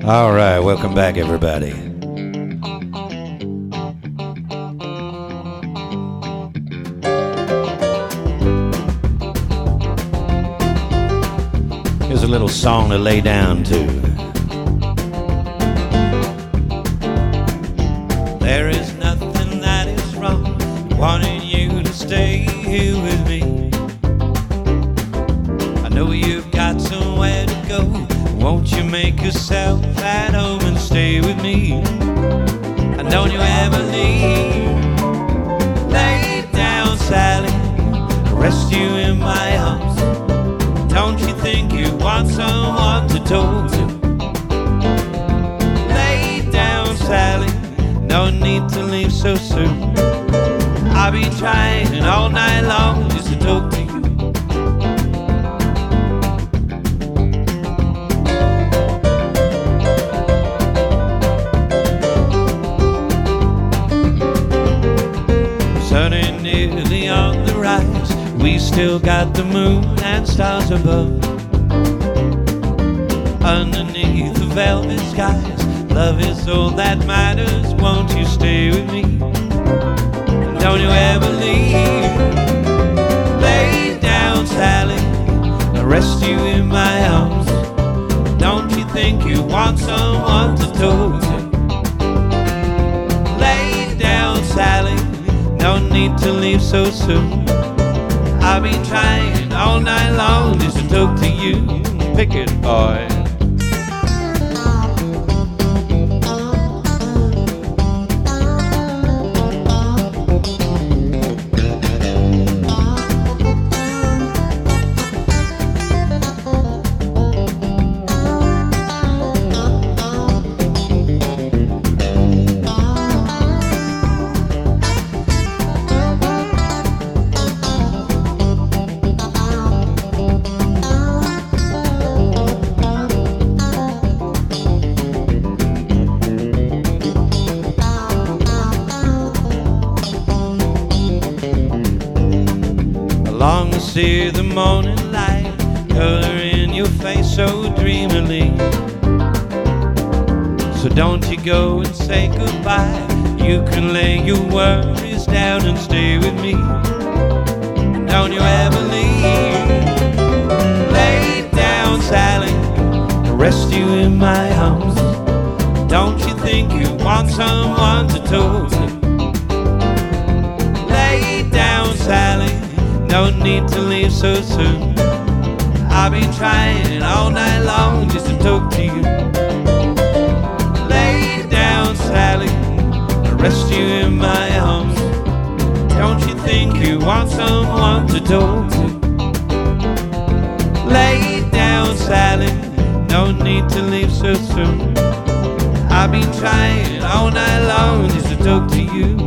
All right, welcome back, everybody. Here's a little song to lay down to. There is nothing that is wrong wanting you to stay here with me. I know you've got somewhere to go. Won't you make yourself at home and stay with me? And don't you ever leave. Lay down, Sally, rest you in my arms. Don't you think you want someone to talk to? Lay down, Sally, no need to leave so soon. I've been trying all night long just to talk to you. Sunny nearly on the rise, we still got the moon and stars above. Underneath the velvet skies, love is all that matters. Won't you stay with me? And don't you ever leave. Lay down, Sally, I'll rest you in my arms. Don't you think you want someone to talk to? Lay down, Sally, no need to leave so soon. I've been trying all night long just to talk to you. Pick it, boy. Long to see the morning light color in your face so dreamily. So don't you go and say goodbye. You can lay your worries down and stay with me. Don't you ever leave. Lay down, Sally, rest you in my arms. Don't you think you want someone to talk to? Lay down, Sally, no need to leave so soon. I've been trying all night long just to talk to you. Lay down, Sally, rest you in my arms. Don't you think you want someone to talk to? Lay down, Sally, no need to leave so soon. I've been trying all night long just to talk to you.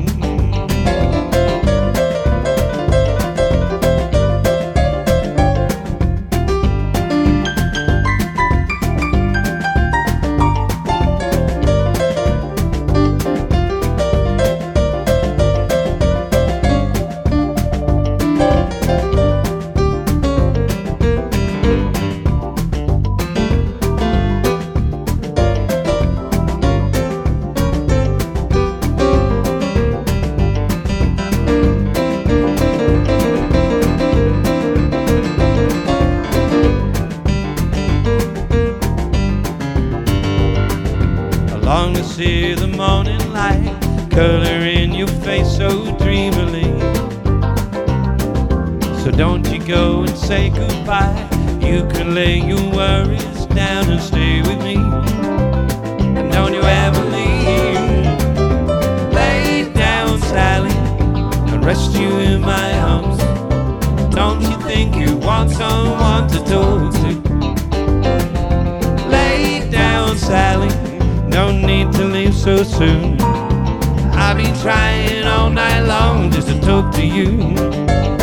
Long to see the morning light color in your face so dreamily. So don't you go and say goodbye. You can lay your worries down and stay with me. And don't you ever leave. Lay down, Sally, and rest you in my arms. Don't you think you want someone to talk to? Lay down, Sally, no need to leave so soon. I've been trying all night long just to talk to you.